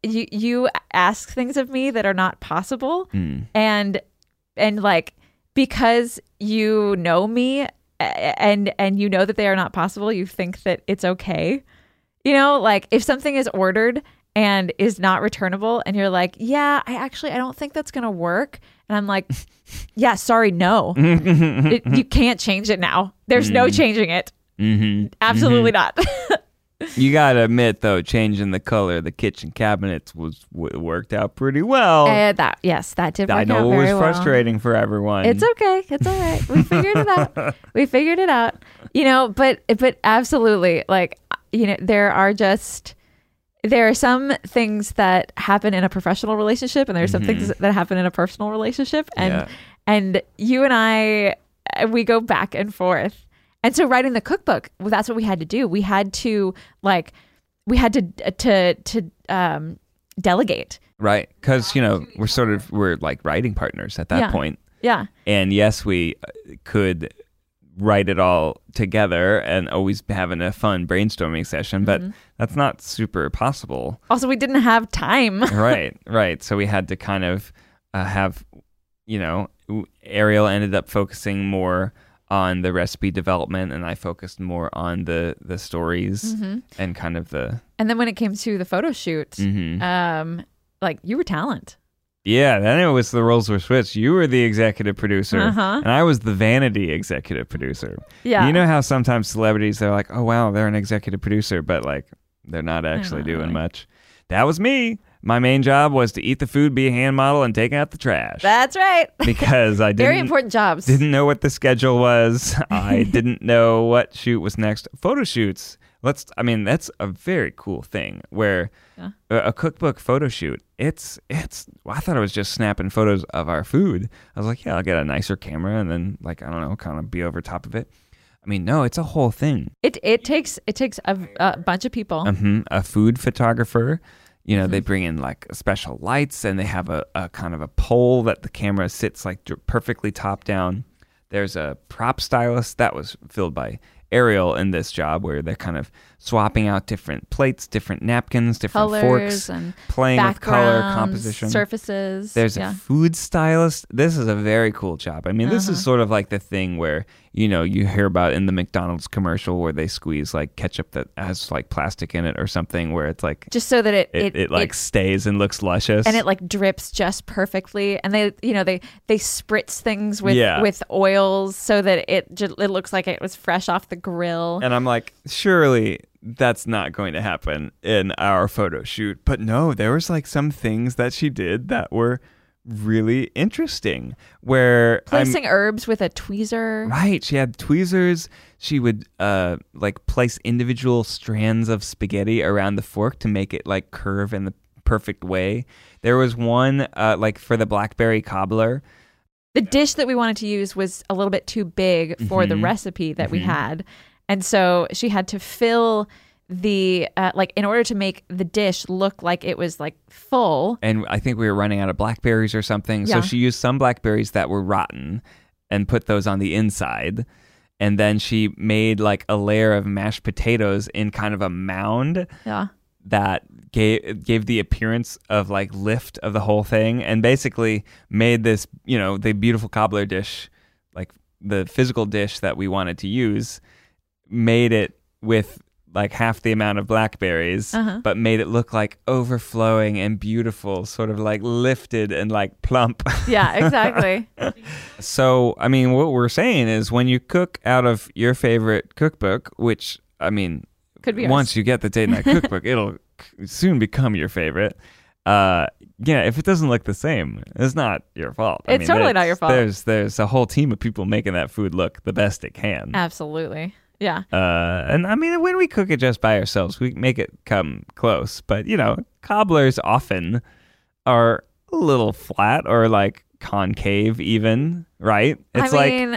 ask things of me that are not possible, and like because you know me and you know that they are not possible, you think that it's okay. Like if something is ordered and is not returnable, and you're like, yeah, I don't think that's gonna work, and I'm like, yeah, sorry, no, you can't change it now. There's no changing it. Absolutely not. You gotta admit, though, changing the color of the kitchen cabinets worked out pretty well. That did work out very well. I know it was frustrating for everyone. It's okay. It's all right. We figured it out. But absolutely, like, there are some things that happen in a professional relationship, and there are some things that happen in a personal relationship, and you and I, we go back and forth. And so writing the cookbook, well, that's what we had to do. We had to delegate. Right. Because, we're like writing partners at that point. Yeah. And yes, we could write it all together and always having a fun brainstorming session, but that's not super possible. Also, we didn't have time. Right. So we had to kind of have, Ariel ended up focusing more on the recipe development, and I focused more on the stories and kind of the... And then when it came to the photo shoot, like you were talent. Yeah, then it was the roles were switched. You were the executive producer, and I was the vanity executive producer. Yeah. You know how sometimes celebrities, they're like, oh, wow, they're an executive producer, but like they're not actually doing much. That was me. My main job was to eat the food, be a hand model, and take out the trash. That's right. Because I very important jobs. Didn't know what the schedule was. I didn't know what shoot was next. Photo shoots. That's a very cool thing where a cookbook photo shoot, I thought it was just snapping photos of our food. I was like, yeah, I'll get a nicer camera and then like, I don't know, kind of be over top of it. I mean, no, it's a whole thing. It takes a bunch of people. A food photographer. They bring in like special lights, and they have a kind of a pole that the camera sits like perfectly top down. There's a prop stylist that was filled by Ariel in this job, where they're kind of swapping out different plates, different napkins, different colors, forks, and playing with color composition, surfaces. There's a food stylist. This is a very cool job. I mean, this is sort of like the thing where you hear about in the McDonald's commercial where they squeeze like ketchup that has like plastic in it or something, where it's like just so that it stays and looks luscious, and it like drips just perfectly, and they spritz things with oils so that it looks like it was fresh off the grill. And I'm like, surely that's not going to happen in our photo shoot. But no, there was like some things that she did that were really interesting. Where placing herbs with a tweezer. Right, she had tweezers. She would like place individual strands of spaghetti around the fork to make it like curve in the perfect way. There was one like for the blackberry cobbler. The dish that we wanted to use was a little bit too big for the recipe that we had. And so she had to fill the, like in order to make the dish look like it was like full. And I think we were running out of blackberries or something. Yeah. So she used some blackberries that were rotten and put those on the inside. And then she made like a layer of mashed potatoes in kind of a mound. Yeah. That gave the appearance of like lift of the whole thing, and basically made this, you know, the beautiful cobbler dish, like the physical dish that we wanted to use, made it with like half the amount of blackberries, but made it look like overflowing and beautiful, sort of like lifted and like plump. Yeah, exactly. So, I mean, what we're saying is when you cook out of your favorite cookbook, which, I mean, could be once you get the Date Night Cookbook, it'll soon become your favorite. Yeah, if it doesn't look the same, it's not your fault. It's totally not your fault. There's a whole team of people making that food look the best it can. Absolutely. Yeah. And I mean, when we cook it just by ourselves, we make it come close. But, you know, cobblers often are a little flat or like concave even, right? It's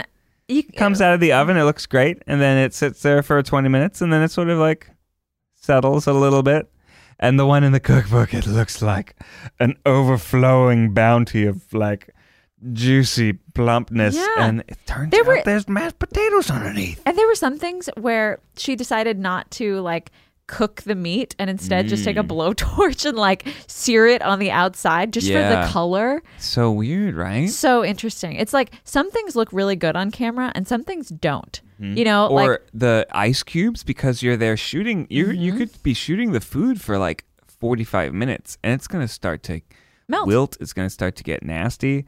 comes out of the oven, it looks great, and then it sits there for 20 minutes, and then it sort of like settles a little bit. And the one in the cookbook, it looks like an overflowing bounty of like juicy plumpness, and it turns out there's mashed potatoes underneath. And there were some things where she decided not to like cook the meat and instead just take a blowtorch and like sear it on the outside just for the color. So weird, right? So interesting. It's like some things look really good on camera and some things don't. You know, or like the ice cubes, because you're there shooting. You could be shooting the food for like 45 minutes, and it's gonna start to melt. Wilt. It's gonna start to get nasty.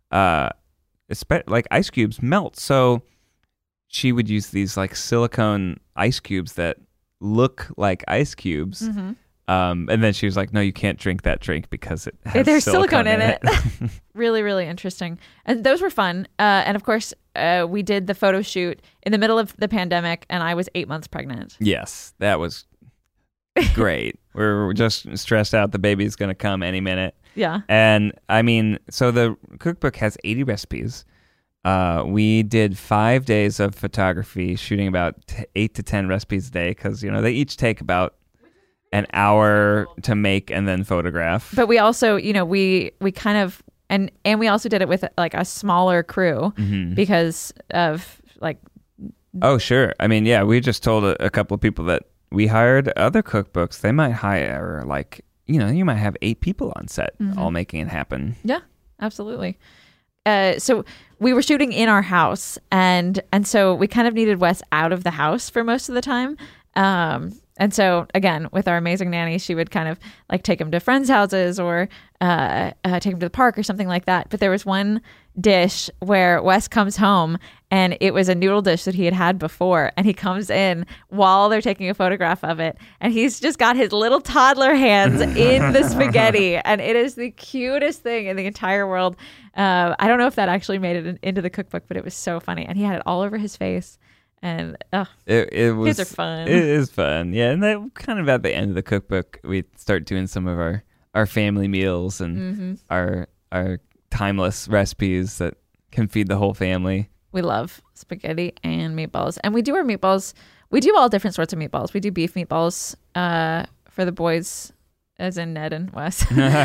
Like ice cubes melt. So she would use these like silicone ice cubes that look like ice cubes. And then she was like, no, you can't drink that drink because it has there's silicone in it. Really, really interesting. And those were fun. And of course, we did the photo shoot in the middle of the pandemic, and I was 8 months pregnant. Yes, that was great. We're just stressed out the baby's going to come any minute. Yeah. And I mean, so the cookbook has 80 recipes. We did 5 days of photography, shooting about 8 to 10 recipes a day, because, you know, they each take about an hour to make and then photograph. But we also, you know, we kind of, and we also did it with like a smaller crew because of like. Oh, sure. I mean, yeah, we just told a couple of people that we hired other cookbooks. They might hire like, you know, you might have 8 people on set all making it happen. Yeah, absolutely. So we were shooting in our house, and so we kind of needed Wes out of the house for most of the time. And so again, with our amazing nanny, she would kind of like take him to friends' houses or take him to the park or something like that. But there was one dish where Wes comes home, and it was a noodle dish that he had had before, and he comes in while they're taking a photograph of it, and he's just got his little toddler hands in the spaghetti, and it is the cutest thing in the entire world. I don't know if that actually made it into the cookbook, but it was so funny, and he had it all over his face. And it was, kids are fun. It is fun, yeah. And then kind of at the end of the cookbook, we start doing some of our family meals and our timeless recipes that can feed the whole family. We love spaghetti and meatballs, and we do our meatballs. We do all different sorts of meatballs. We do beef meatballs for the boys, as in Ned and Wes,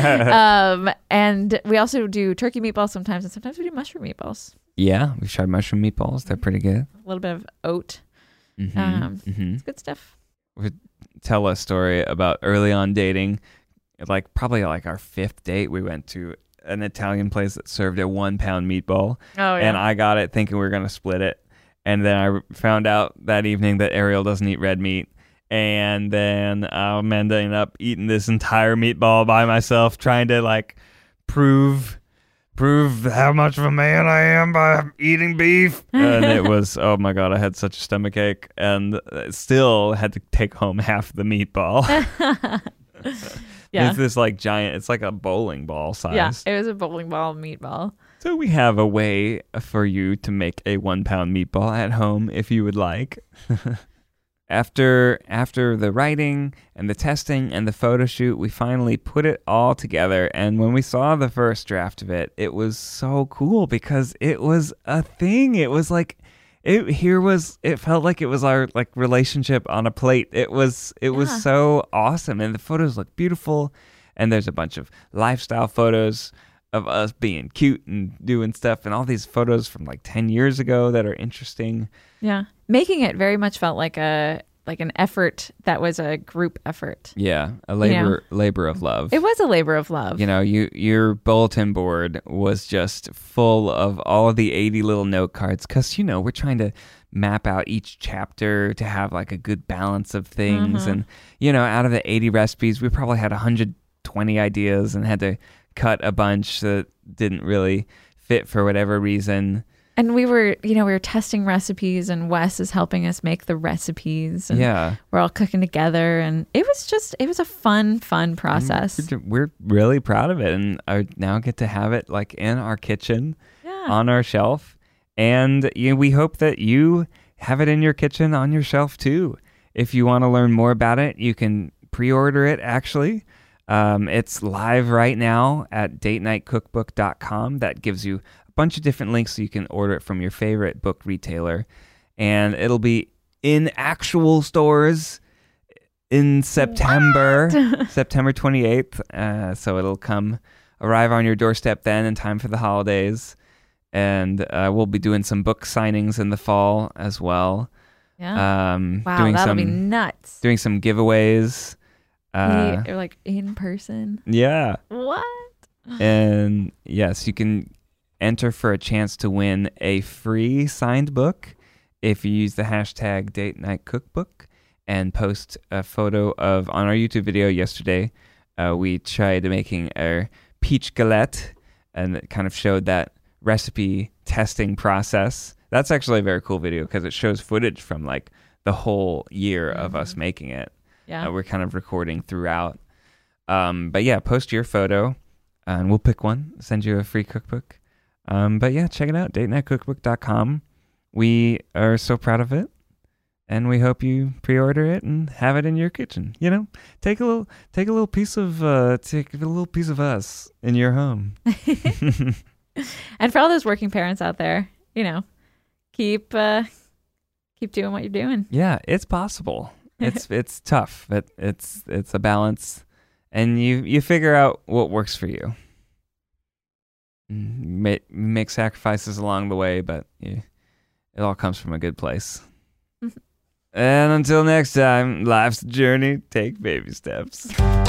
and we also do turkey meatballs sometimes, and sometimes we do mushroom meatballs. Yeah, we've tried mushroom meatballs. They're pretty good. A little bit of oat. It's good stuff. We tell a story about early on dating. Like probably like our 5th date, we went to an Italian place that served a 1 pound meatball. Oh, yeah. And I got it thinking we were going to split it. And then I found out that evening that Ariel doesn't eat red meat. And then I'm ending up eating this entire meatball by myself, trying to like prove how much of a man I am by eating beef. And it was, oh my God, I had such a stomachache and still had to take home half the meatball. Yeah. It's this like giant, it's like a bowling ball size. Yeah, it was a bowling ball meatball. So we have a way for you to make a 1 pound meatball at home if you would like. After the writing and the testing and the photo shoot, we finally put it all together. And when we saw the first draft of it, it was so cool because it was a thing. It was like it felt like it was our like relationship on a plate. It was so awesome, and the photos look beautiful. And there's a bunch of lifestyle photos of us being cute and doing stuff, and all these photos from like 10 years ago that are interesting. Yeah. Making it very much felt like an effort that was a group effort. Yeah, a labor of love. It was a labor of love. You know, your bulletin board was just full of all of the 80 little note cards because, you know, we're trying to map out each chapter to have like a good balance of things. And, you know, out of the 80 recipes, we probably had 120 ideas and had to cut a bunch that didn't really fit for whatever reason. And we were testing recipes, and Wes is helping us make the recipes. And yeah. We're all cooking together, and it was a fun process. We're really proud of it, and I now get to have it like in our kitchen, on our shelf. And we hope that you have it in your kitchen on your shelf too. If you want to learn more about it, you can pre-order it actually. It's live right now at datenightcookbook.com. That gives you a bunch of different links so you can order it from your favorite book retailer. And it'll be in actual stores in September, September 28th. So it'll arrive on your doorstep then in time for the holidays. And we'll be doing some book signings in the fall as well. Yeah. Wow, that'll be nuts. Doing some giveaways. Or like in person. Yeah. What? And yes, you can enter for a chance to win a free signed book if you use the hashtag DateNightCookbook and post a photo on our YouTube video yesterday. We tried making a peach galette, and it kind of showed that recipe testing process. That's actually a very cool video because it shows footage from like the whole year of us making it. Yeah. We're kind of recording throughout. But yeah, post your photo and we'll pick one, send you a free cookbook. But yeah, check it out, datenightcookbook.com. We are so proud of it, and we hope you pre-order it and have it in your kitchen. You know, take a little piece of us in your home. And for all those working parents out there, you know, keep doing what you're doing. Yeah, it's possible. It's tough, but it's a balance, and you figure out what works for you. Make sacrifices along the way, but it all comes from a good place. And until next time, life's a journey. Take baby steps.